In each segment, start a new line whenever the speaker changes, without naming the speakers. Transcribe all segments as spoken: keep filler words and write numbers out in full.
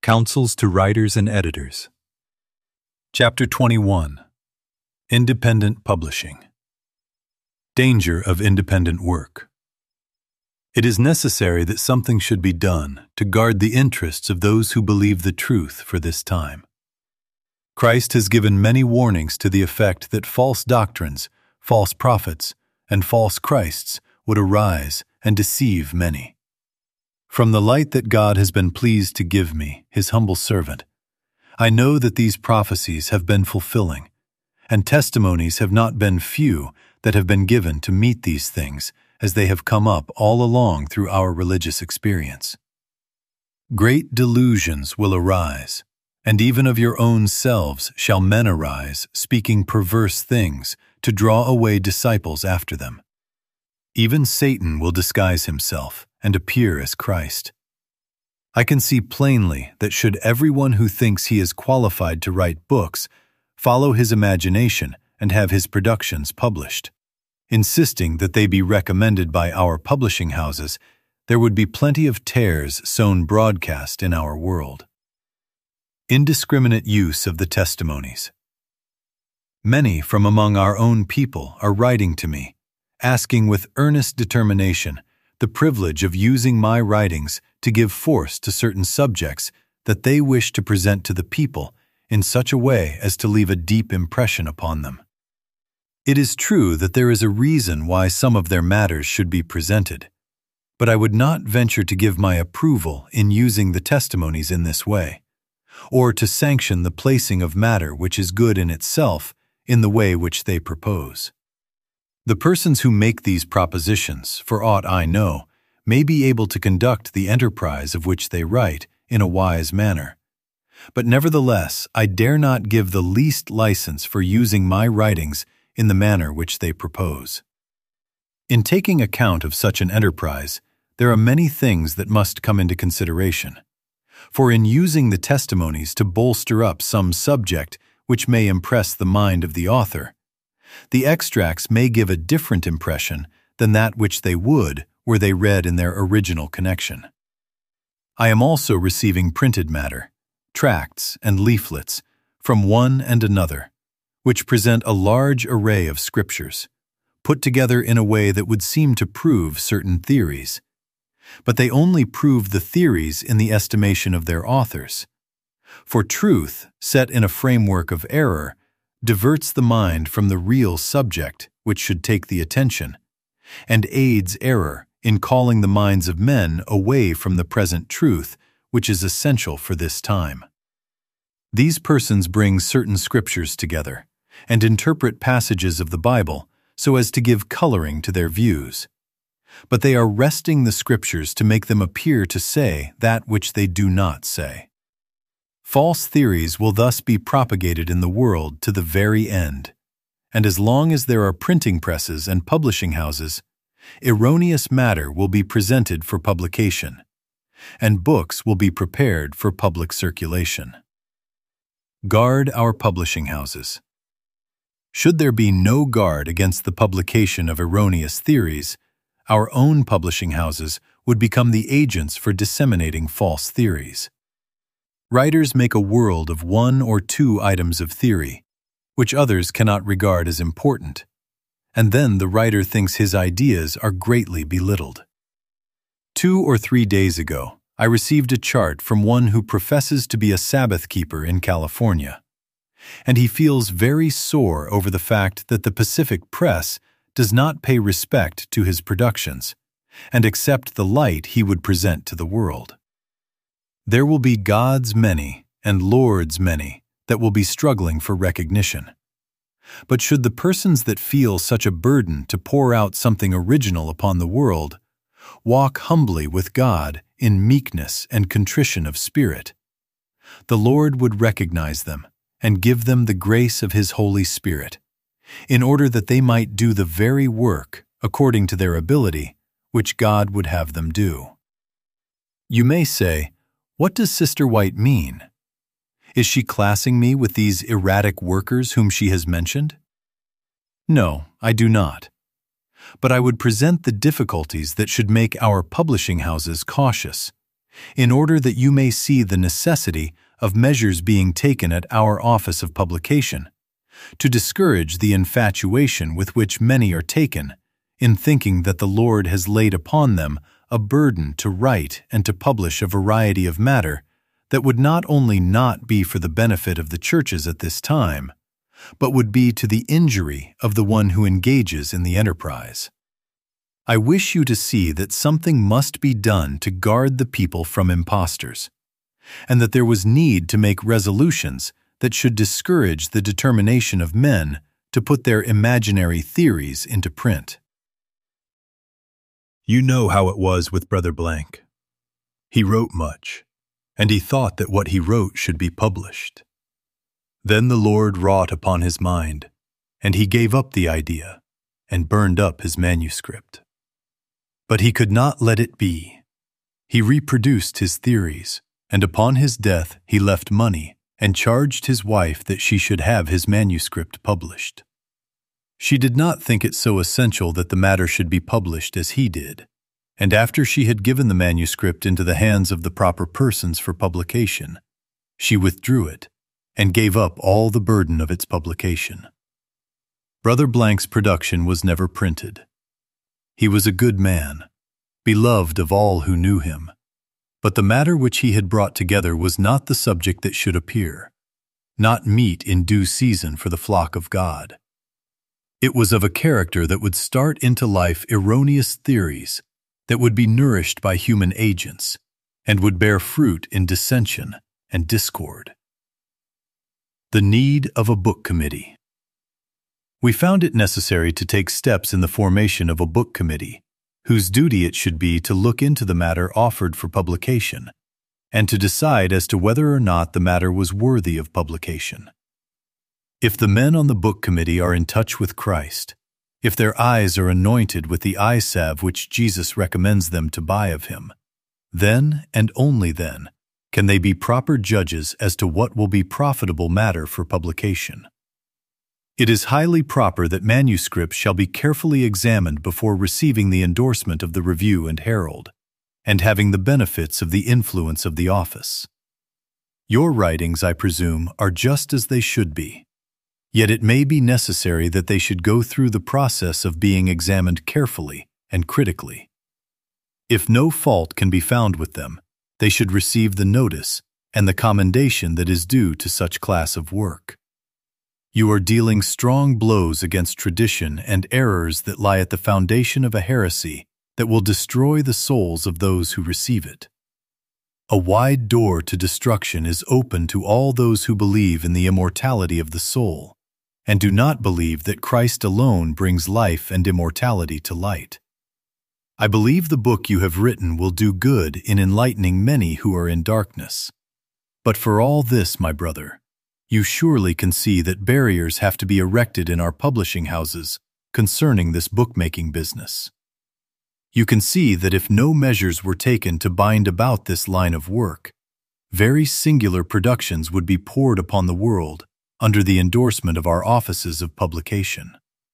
Counsels to Writers and Editors. Chapter twenty-one. Independent Publishing. Danger of independent work. It is necessary that something should be done to guard the interests of those who believe the truth for this time. Christ has given many warnings to the effect that false doctrines, false prophets, and false Christs would arise and deceive many. From the light that God has been pleased to give me, his humble servant, I know that these prophecies have been fulfilling, and testimonies have not been few that have been given to meet these things as they have come up all along through our religious experience. Great delusions will arise, and even of your own selves shall men arise, speaking perverse things to draw away disciples after them. Even Satan will disguise himself and appear as Christ. I can see plainly that should everyone who thinks he is qualified to write books follow his imagination and have his productions published, insisting that they be recommended by our publishing houses, there would be plenty of tares sown broadcast in our world. Indiscriminate use of the testimonies. Many from among our own people are writing to me, asking with earnest determination the privilege of using my writings to give force to certain subjects that they wish to present to the people in such a way as to leave a deep impression upon them. It is true that there is a reason why some of their matters should be presented, but I would not venture to give my approval in using the testimonies in this way, or to sanction the placing of matter which is good in itself in the way which they propose. The persons who make these propositions, for aught I know, may be able to conduct the enterprise of which they write in a wise manner. But nevertheless, I dare not give the least license for using my writings in the manner which they propose. In taking account of such an enterprise, there are many things that must come into consideration. For in using the testimonies to bolster up some subject which may impress the mind of the author, the extracts may give a different impression than that which they would were they read in their original connection. I am also receiving printed matter, tracts and leaflets, from one and another, which present a large array of scriptures, put together in a way that would seem to prove certain theories. But they only prove the theories in the estimation of their authors. For truth, set in a framework of error, diverts the mind from the real subject which should take the attention, and aids error in calling the minds of men away from the present truth which is essential for this time. These persons bring certain scriptures together and interpret passages of the Bible so as to give coloring to their views. But they are wresting the scriptures to make them appear to say that which they do not say. False theories will thus be propagated in the world to the very end, and as long as there are printing presses and publishing houses, erroneous matter will be presented for publication, and books will be prepared for public circulation. Guard our publishing houses. Should there be no guard against the publication of erroneous theories, our own publishing houses would become the agents for disseminating false theories. Writers make a world of one or two items of theory, which others cannot regard as important, and then the writer thinks his ideas are greatly belittled. Two or three days ago, I received a chart from one who professes to be a Sabbath keeper in California, and he feels very sore over the fact that the Pacific Press does not pay respect to his productions and accept the light he would present to the world. There will be gods many and lords many that will be struggling for recognition. But should the persons that feel such a burden to pour out something original upon the world walk humbly with God in meekness and contrition of spirit, the Lord would recognize them and give them the grace of his Holy Spirit, in order that they might do the very work, according to their ability, which God would have them do. You may say, "What does Sister White mean? Is she classing me with these erratic workers whom she has mentioned?" No, I do not. But I would present the difficulties that should make our publishing houses cautious, in order that you may see the necessity of measures being taken at our office of publication, to discourage the infatuation with which many are taken, in thinking that the Lord has laid upon them a burden to write and to publish a variety of matter that would not only not be for the benefit of the churches at this time, but would be to the injury of the one who engages in the enterprise. I wish you to see that something must be done to guard the people from impostors, and that there was need to make resolutions that should discourage the determination of men to put their imaginary theories into print. You know how it was with Brother Blank. He wrote much, and he thought that what he wrote should be published. Then the Lord wrought upon his mind, and he gave up the idea and burned up his manuscript. But he could not let it be. He reproduced his theories, and upon his death he left money and charged his wife that she should have his manuscript published. She did not think it so essential that the matter should be published as he did, and after she had given the manuscript into the hands of the proper persons for publication, she withdrew it and gave up all the burden of its publication. Brother Blank's production was never printed. He was a good man, beloved of all who knew him, but the matter which he had brought together was not the subject that should appear, not meet in due season for the flock of God. It was of a character that would start into life erroneous theories that would be nourished by human agents and would bear fruit in dissension and discord. The need of a book committee. We found it necessary to take steps in the formation of a book committee, whose duty it should be to look into the matter offered for publication, and to decide as to whether or not the matter was worthy of publication. If the men on the book committee are in touch with Christ, if their eyes are anointed with the eye salve which Jesus recommends them to buy of him, then and only then can they be proper judges as to what will be profitable matter for publication. It is highly proper that manuscripts shall be carefully examined before receiving the endorsement of the Review and Herald, and having the benefits of the influence of the office. Your writings, I presume, are just as they should be, yet it may be necessary that they should go through the process of being examined carefully and critically. If no fault can be found with them, they should receive the notice and the commendation that is due to such class of work. You are dealing strong blows against tradition and errors that lie at the foundation of a heresy that will destroy the souls of those who receive it. A wide door to destruction is open to all those who believe in the immortality of the soul, and do not believe that Christ alone brings life and immortality to light. I believe the book you have written will do good in enlightening many who are in darkness. But for all this, my brother, you surely can see that barriers have to be erected in our publishing houses concerning this bookmaking business. You can see that if no measures were taken to bind about this line of work, very singular productions would be poured upon the world under the endorsement of our offices of publication.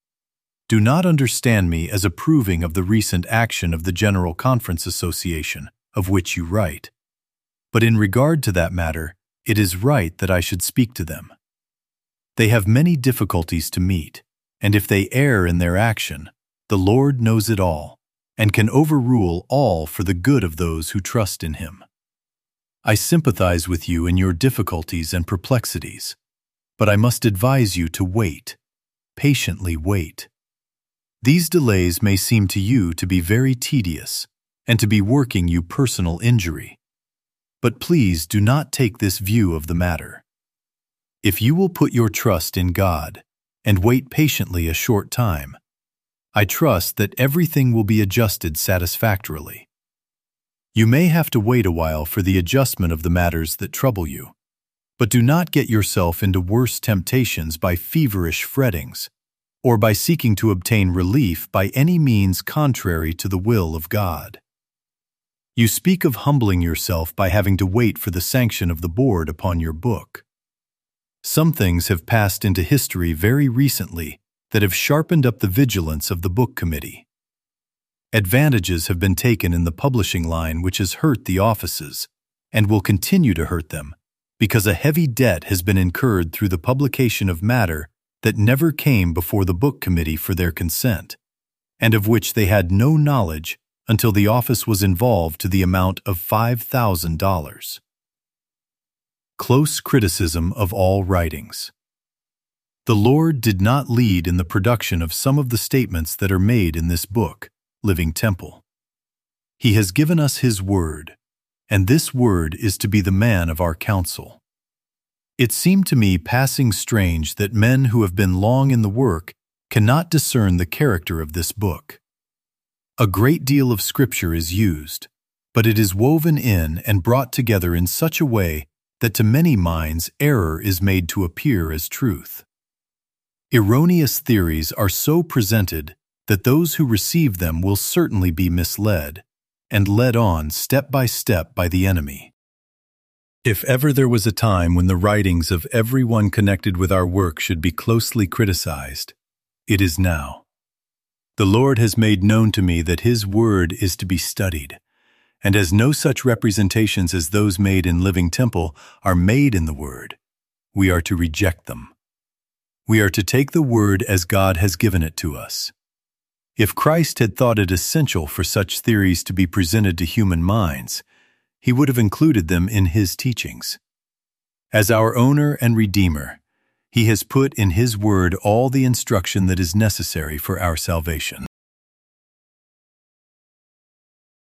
Do not understand me as approving of the recent action of the General Conference Association, of which you write, but in regard to that matter, it is right that I should speak to them. They have many difficulties to meet, and if they err in their action, the Lord knows it all, and can overrule all for the good of those who trust in him. I sympathize with you in your difficulties and perplexities, but I must advise you to wait, patiently wait. These delays may seem to you to be very tedious and to be working you personal injury, but please do not take this view of the matter. If you will put your trust in God and wait patiently a short time, I trust that everything will be adjusted satisfactorily. You may have to wait a while for the adjustment of the matters that trouble you, but do not get yourself into worse temptations by feverish frettings, or by seeking to obtain relief by any means contrary to the will of God. You speak of humbling yourself by having to wait for the sanction of the board upon your book. Some things have passed into history very recently that have sharpened up the vigilance of the book committee. Advantages have been taken in the publishing line which has hurt the offices, and will continue to hurt them, because a heavy debt has been incurred through the publication of matter that never came before the book committee for their consent, and of which they had no knowledge until the office was involved to the amount of five thousand dollars. Close criticism of all writings. The Lord did not lead in the production of some of the statements that are made in this book, Living Temple. He has given us His Word, and this Word is to be the man of our counsel. It seemed to me passing strange that men who have been long in the work cannot discern the character of this book. A great deal of Scripture is used, but it is woven in and brought together in such a way that to many minds error is made to appear as truth. Erroneous theories are so presented that those who receive them will certainly be misled and led on step by step by the enemy. If ever there was a time when the writings of everyone connected with our work should be closely criticized, it is now. The Lord has made known to me that His Word is to be studied, and as no such representations as those made in Living Temple are made in the Word, we are to reject them. We are to take the Word as God has given it to us. If Christ had thought it essential for such theories to be presented to human minds, He would have included them in His teachings. As our owner and Redeemer, He has put in His Word all the instruction that is necessary for our salvation.